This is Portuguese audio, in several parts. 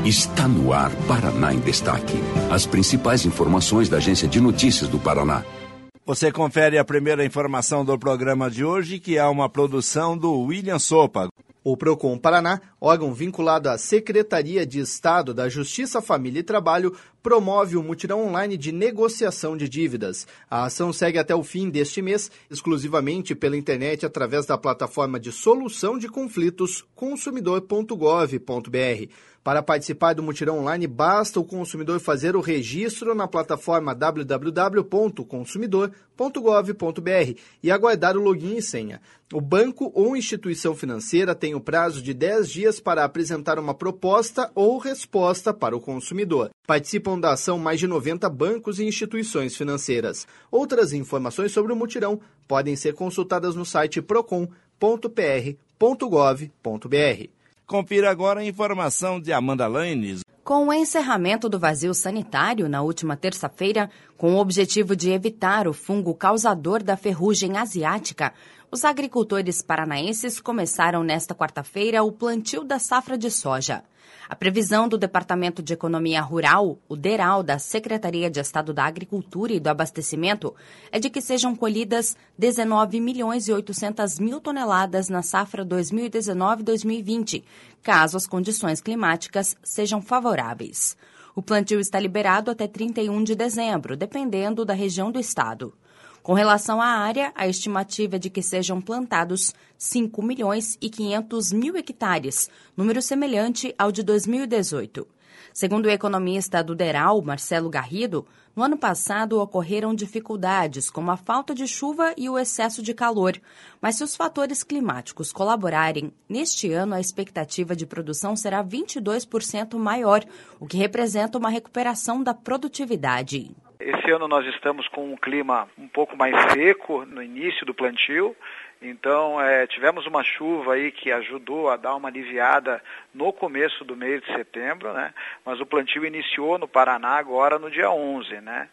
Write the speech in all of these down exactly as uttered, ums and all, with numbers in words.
Está no ar Paraná em Destaque. As principais informações da Agência de Notícias do Paraná. Você confere a primeira informação do programa de hoje, que é uma produção do William Sopa. O Procon Paraná, órgão vinculado à Secretaria de Estado da Justiça, Família e Trabalho, promove o mutirão online de negociação de dívidas. A ação segue até o fim deste mês, exclusivamente pela internet, através da plataforma de solução de conflitos consumidor ponto gov ponto br. Para participar do mutirão online, basta o consumidor fazer o registro na plataforma w w w ponto consumidor ponto gov ponto br e aguardar o login e senha. O banco ou instituição financeira tem o prazo de dez dias para apresentar uma proposta ou resposta para o consumidor. Participam da ação mais de noventa bancos e instituições financeiras. Outras informações sobre o mutirão podem ser consultadas no site procon ponto p r ponto gov ponto br. Confira agora a informação de Amanda Lanes. Com o encerramento do vazio sanitário na última terça-feira, com o objetivo de evitar o fungo causador da ferrugem asiática, os agricultores paranaenses começaram nesta quarta-feira o plantio da safra de soja. A previsão do Departamento de Economia Rural, o DERAL, da Secretaria de Estado da Agricultura e do Abastecimento, é de que sejam colhidas dezenove milhões e oitocentas mil toneladas na safra dois mil e dezenove dois mil e vinte, caso as condições climáticas sejam favoráveis. O plantio está liberado até trinta e um de dezembro, dependendo da região do estado. Com relação à área, a estimativa é de que sejam plantados cinco milhões e quinhentos mil hectares, número semelhante ao de dois mil e dezoito. Segundo o economista do DERAL, Marcelo Garrido, no ano passado ocorreram dificuldades como a falta de chuva e o excesso de calor, mas se os fatores climáticos colaborarem, neste ano a expectativa de produção será vinte e dois por cento maior, o que representa uma recuperação da produtividade. Esse ano nós estamos com um clima um pouco mais seco no início do plantio, então é, tivemos uma chuva aí que ajudou a dar uma aliviada no começo do mês de setembro, né? Mas o plantio iniciou no Paraná agora no dia onze, né?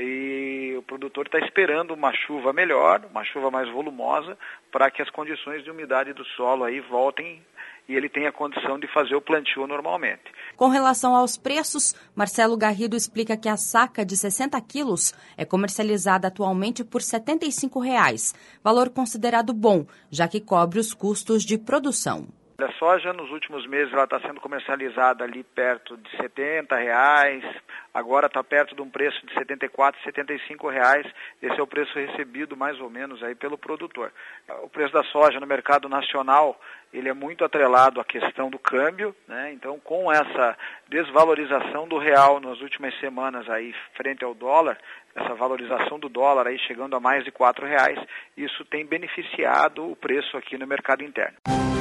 E o produtor está esperando uma chuva melhor, uma chuva mais volumosa, para que as condições de umidade do solo aí voltem e ele tem a condição de fazer o plantio normalmente. Com relação aos preços, Marcelo Garrido explica que a saca de sessenta quilos é comercializada atualmente por setenta e cinco reais, valor considerado bom, já que cobre os custos de produção. A soja nos últimos meses ela está sendo comercializada ali perto de setenta reais, agora está perto de um preço de setenta e quatro, setenta e cinco reais, esse é o preço recebido mais ou menos aí pelo produtor. O preço da soja no mercado nacional, ele é muito atrelado à questão do câmbio, né? Então com essa desvalorização do real nas últimas semanas aí frente ao dólar, essa valorização do dólar aí chegando a mais de quatro reais, isso tem beneficiado o preço aqui no mercado interno.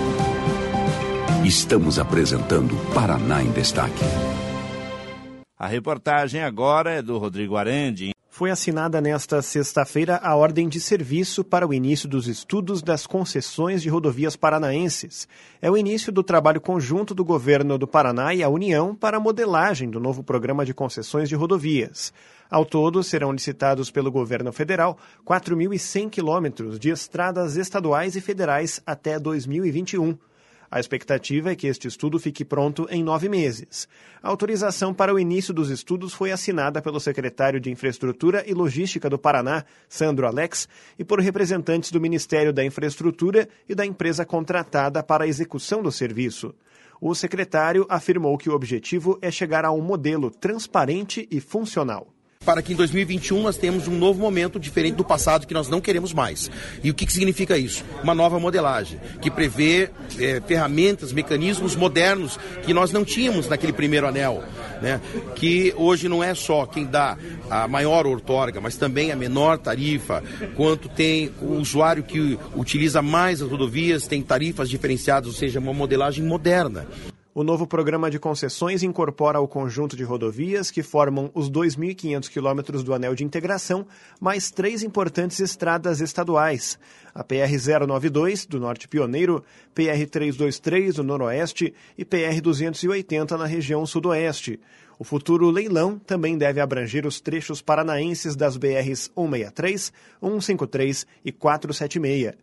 Estamos apresentando Paraná em Destaque. A reportagem agora é do Rodrigo Arandi. Foi assinada nesta sexta-feira a ordem de serviço para o início dos estudos das concessões de rodovias paranaenses. É o início do trabalho conjunto do governo do Paraná e a União para a modelagem do novo programa de concessões de rodovias. Ao todo, serão licitados pelo governo federal quatro mil e cem quilômetros de estradas estaduais e federais até dois mil e vinte e um. A expectativa é que este estudo fique pronto em nove meses. A autorização para o início dos estudos foi assinada pelo secretário de Infraestrutura e Logística do Paraná, Sandro Alex, e por representantes do Ministério da Infraestrutura e da empresa contratada para a execução do serviço. O secretário afirmou que o objetivo é chegar a um modelo transparente e funcional. Para que em dois mil e vinte e um nós tenhamos um novo momento diferente do passado que nós não queremos mais. E o que, que significa isso? Uma nova modelagem, que prevê é, ferramentas, mecanismos modernos que nós não tínhamos naquele primeiro anel, né? Que hoje não é só quem dá a maior outorga, mas também a menor tarifa, quanto tem o usuário que utiliza mais as rodovias, tem tarifas diferenciadas, ou seja, uma modelagem moderna. O novo programa de concessões incorpora o conjunto de rodovias que formam os dois mil e quinhentos quilômetros do anel de integração, mais três importantes estradas estaduais. A P R zero noventa e dois, do Norte Pioneiro, P R trezentos e vinte e três, do Noroeste e P R duzentos e oitenta, na região Sudoeste. O futuro leilão também deve abranger os trechos paranaenses das B Rs cento e sessenta e três, cento e cinquenta e três e quatrocentos e setenta e seis.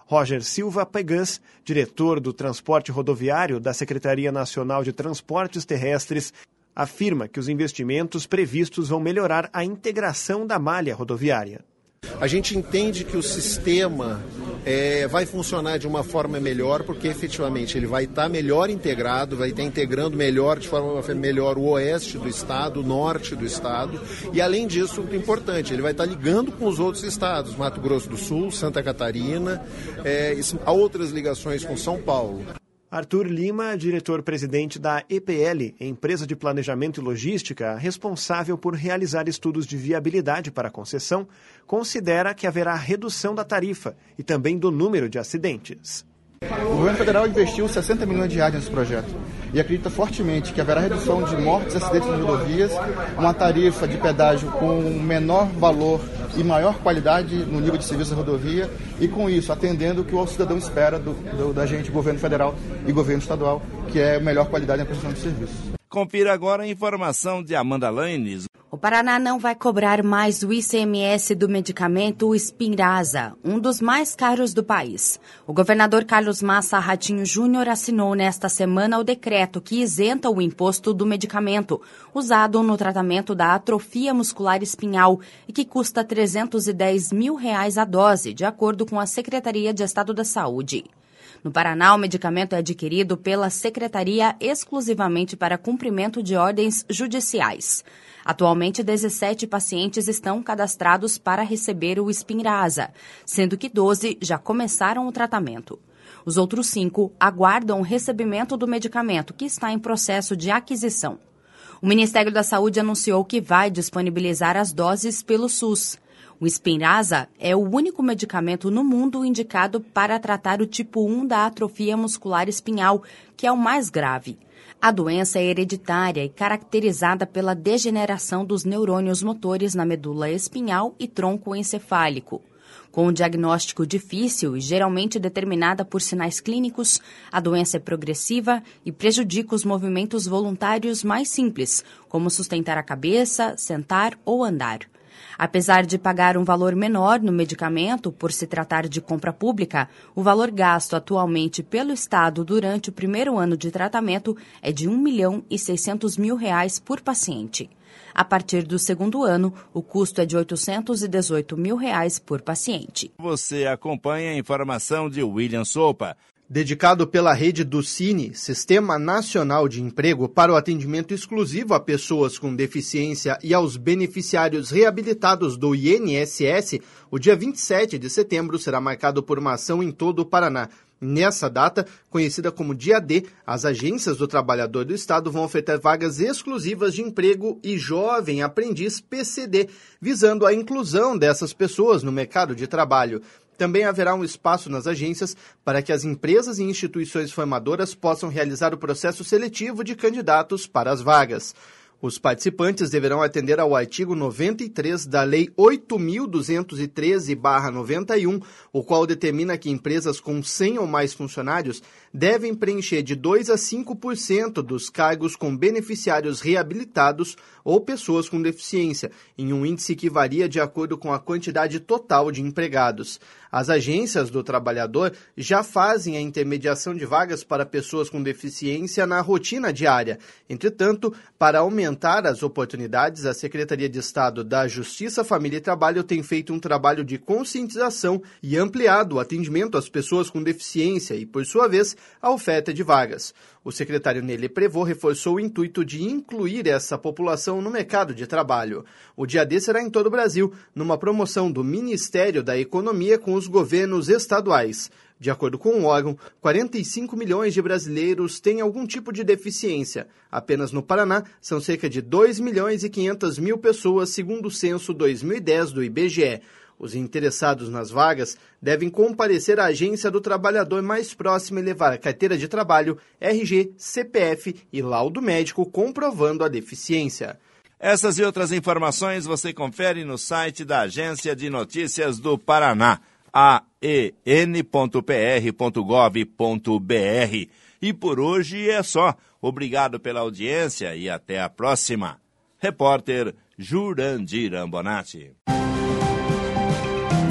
Roger Silva Pegas, diretor do Transporte Rodoviário da Secretaria Nacional de Transportes Terrestres, afirma que os investimentos previstos vão melhorar a integração da malha rodoviária. A gente entende que o sistema é, vai funcionar de uma forma melhor, porque efetivamente ele vai estar melhor integrado, vai estar integrando melhor, de forma melhor, o oeste do estado, o norte do estado, e além disso, o importante, ele vai estar ligando com os outros estados, Mato Grosso do Sul, Santa Catarina, é, há outras ligações com São Paulo. Arthur Lima, diretor-presidente da E P L, empresa de planejamento e logística, responsável por realizar estudos de viabilidade para a concessão, considera que haverá redução da tarifa e também do número de acidentes. O governo federal investiu sessenta milhões de reais nesse projeto e acredita fortemente que haverá redução de mortes e acidentes nas rodovias, uma tarifa de pedágio com menor valor e maior qualidade no nível de serviço da rodovia e, com isso, atendendo o que o cidadão espera do, do, da gente, governo federal e governo estadual, que é melhor qualidade na prestação de serviços. Confira agora a informação de Amanda Lanes. O Paraná não vai cobrar mais o I C M S do medicamento Spinraza, um dos mais caros do país. O governador Carlos Massa Ratinho Júnior assinou nesta semana o decreto que isenta o imposto do medicamento, usado no tratamento da atrofia muscular espinhal e que custa trezentos e dez mil reais a dose, de acordo com a Secretaria de Estado da Saúde. No Paraná, o medicamento é adquirido pela Secretaria exclusivamente para cumprimento de ordens judiciais. Atualmente, dezessete pacientes estão cadastrados para receber o Spinraza, sendo que doze já começaram o tratamento. Os outros cinco aguardam o recebimento do medicamento, que está em processo de aquisição. O Ministério da Saúde anunciou que vai disponibilizar as doses pelo SUS. O Spinraza é o único medicamento no mundo indicado para tratar o tipo um da atrofia muscular espinhal, que é o mais grave. A doença é hereditária e caracterizada pela degeneração dos neurônios motores na medula espinhal e tronco encefálico. Com um diagnóstico difícil e geralmente determinada por sinais clínicos, a doença é progressiva e prejudica os movimentos voluntários mais simples, como sustentar a cabeça, sentar ou andar. Apesar de pagar um valor menor no medicamento por se tratar de compra pública, o valor gasto atualmente pelo Estado durante o primeiro ano de tratamento é de um milhão e seiscentos mil reais por paciente. A partir do segundo ano, o custo é de oitocentos e dezoito mil reais por paciente. Você acompanha a informação de William Sopa. Dedicado pela rede do Cine, Sistema Nacional de Emprego, para o atendimento exclusivo a pessoas com deficiência e aos beneficiários reabilitados do I N S S, o dia vinte e sete de setembro será marcado por uma ação em todo o Paraná. Nessa data, conhecida como Dia D, as agências do trabalhador do Estado vão ofertar vagas exclusivas de emprego e jovem aprendiz P C D, visando a inclusão dessas pessoas no mercado de trabalho. Também haverá um espaço nas agências para que as empresas e instituições formadoras possam realizar o processo seletivo de candidatos para as vagas. Os participantes deverão atender ao artigo noventa e três da Lei oito mil duzentos e treze barra noventa e um, o qual determina que empresas com cem ou mais funcionários devem preencher de dois a cinco por cento dos cargos com beneficiários reabilitados ou pessoas com deficiência, em um índice que varia de acordo com a quantidade total de empregados. As agências do trabalhador já fazem a intermediação de vagas para pessoas com deficiência na rotina diária. Entretanto, para aumentar as oportunidades, a Secretaria de Estado da Justiça, Família e Trabalho tem feito um trabalho de conscientização e ampliado o atendimento às pessoas com deficiência e, por sua vez, a oferta de vagas. O secretário Nele Prevô reforçou o intuito de incluir essa população no mercado de trabalho. O Dia D será em todo o Brasil, numa promoção do Ministério da Economia com os governos estaduais. De acordo com o órgão, quarenta e cinco milhões de brasileiros têm algum tipo de deficiência. Apenas no Paraná, são cerca de dois milhões e quinhentas mil pessoas, segundo o censo dois mil e dez do I B G E. Os interessados nas vagas devem comparecer à agência do trabalhador mais próxima e levar a carteira de trabalho, R G, C P F e laudo médico comprovando a deficiência. Essas e outras informações você confere no site da Agência de Notícias do Paraná, a e n ponto p r ponto gov ponto b r. E por hoje é só. Obrigado pela audiência e até a próxima. Repórter Jurandir Ambonati.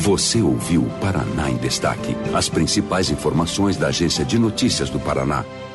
Você ouviu o Paraná em Destaque. As principais informações da Agência de Notícias do Paraná.